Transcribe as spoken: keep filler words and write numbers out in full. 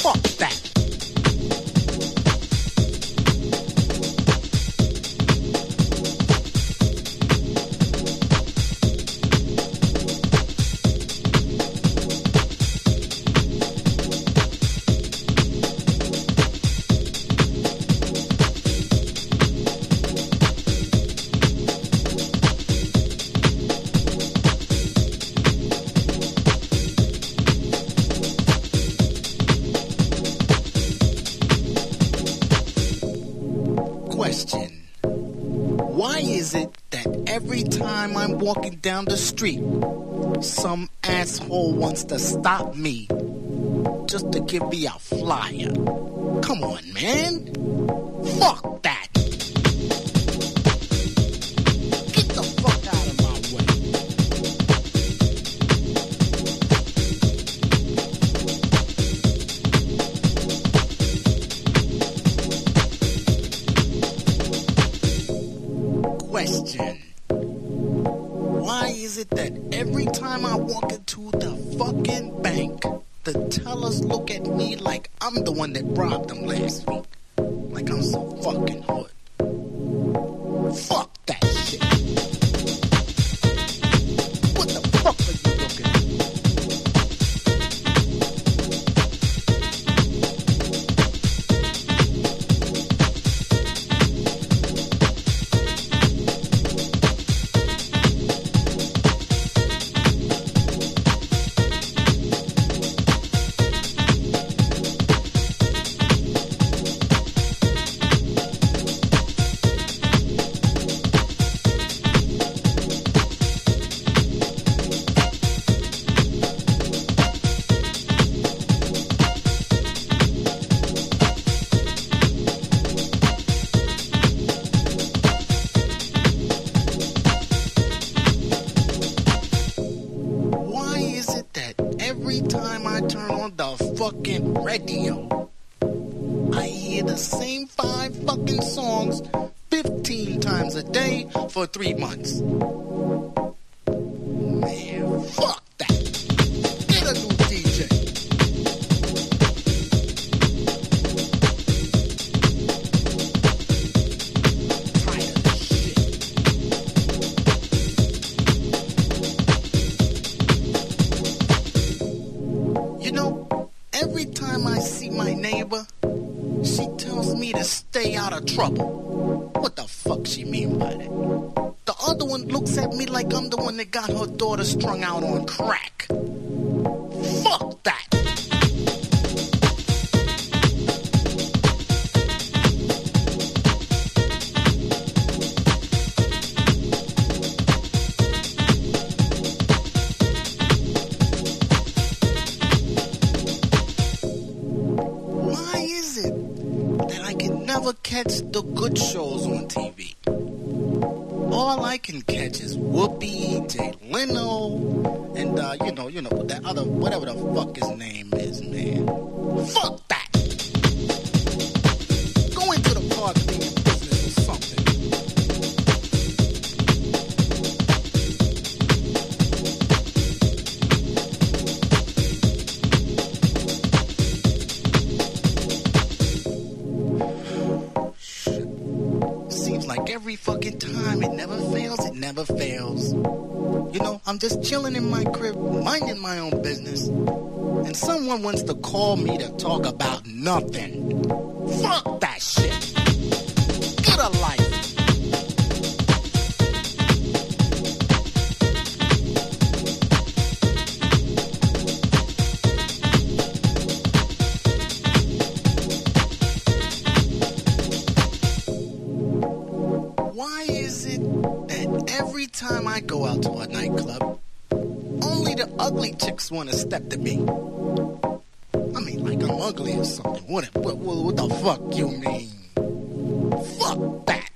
Fuck that. Question. Why is it that every time I'm walking down the street, some asshole wants to stop me just to give me a flyer? Come on, man. Fuck that. Get the fuck out of my way. Question. Why is it that every time I walk into the fucking bank, the tellers look at me like I'm the one that robbed them last week? Like I'm so fucking hood. Fuck that shit. What the fuck are you looking at? Every time I turn on the fucking radio, I hear the same five fucking songs fifteen times a day for three months. Man, fuck that. Get a new D J. Tired of this shit. You know, every time I see my neighbor, she tells me to stay out of trouble. What the fuck she mean by that? The other one looks at me like I'm the one that got her daughter strung out on crack. Fuck that. Never catch the good shows on T V. All I can catch is Whoopi, Jay Leno, and uh, you know, you know that other whatever the fuck his name is, man. Fuck that. Go into the park and your business or something. Like every fucking time, it never fails, it never fails. You know, I'm just chilling in my crib, minding my own business, and someone wants to call me to talk about nothing. Fuck that shit. Get a life. Why is it that every time I go out to a nightclub, only the ugly chicks want to step to me? I mean, like I'm ugly or something. What, what, what, what the fuck you mean? Fuck that.